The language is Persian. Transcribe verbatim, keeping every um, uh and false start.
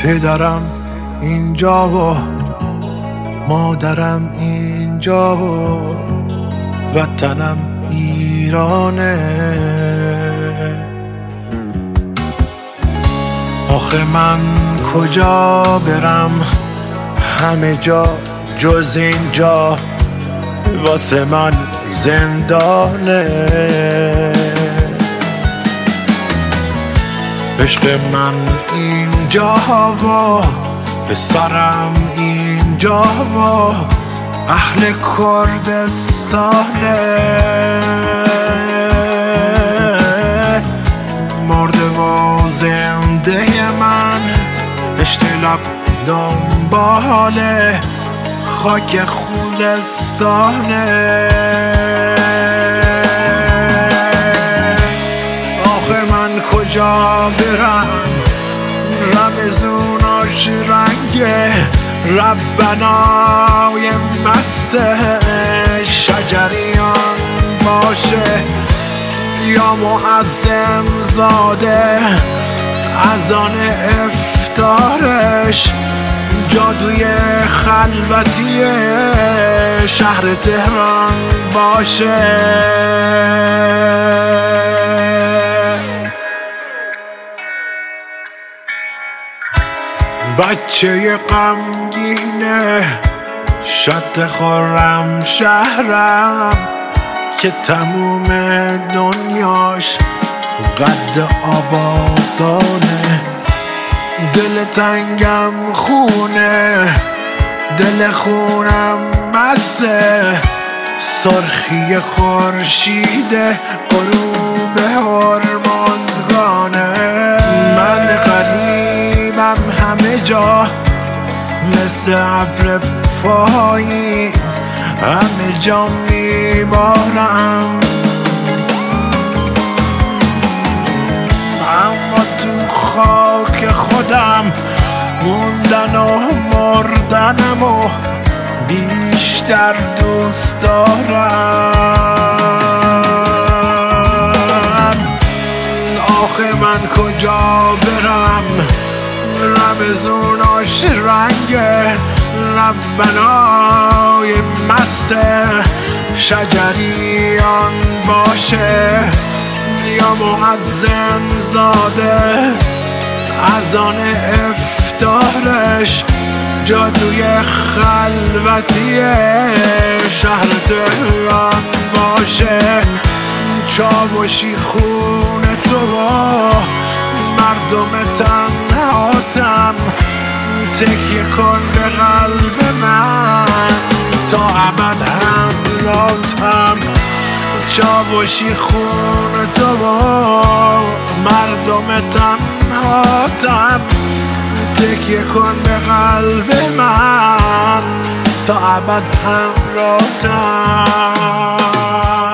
پدرم اینجا و مادرم اینجا و وطنم ایرانه. آخه من کجا برم، همه جا جز اینجا واسه من زندانه. عشق من اینجا و پسرم اینجا و اهل کردستانه. مرده و زنده من پشت لب دنبال خاک خوزستانه. آخه من کجا برم، رمزوناش رنگه ربنای مست شجریان باشه یا معظم زاده اذان افتارش جادوی خلوتی شهر تهران باشه. بچه غمگینه شد خورم شهرم که تموم دنیاش قد آبادانه. دل تنگم خونه، دل خونم مسته، سرخی خورشید غروب هرمزگانه. من غریبم همه جا مثل ابر پاییز، همه جا میبارم اما تو خاک خودم موندن و مردنم و بیشتر دوست دارم. آخه من کجا برم، رمزوناش رنگ ربنای مست شجریان باشه یا معظم زاده اذان افتارش جادوی خلوتی شهر تهران باشه. چاوشی خون تو و مردم تنهاتم تکیه کن به قلب من تا ابد همراهتم. چاوشی خون تو و مردم تنهاتم تکیه کن به قلب من تا ابد همراهتم.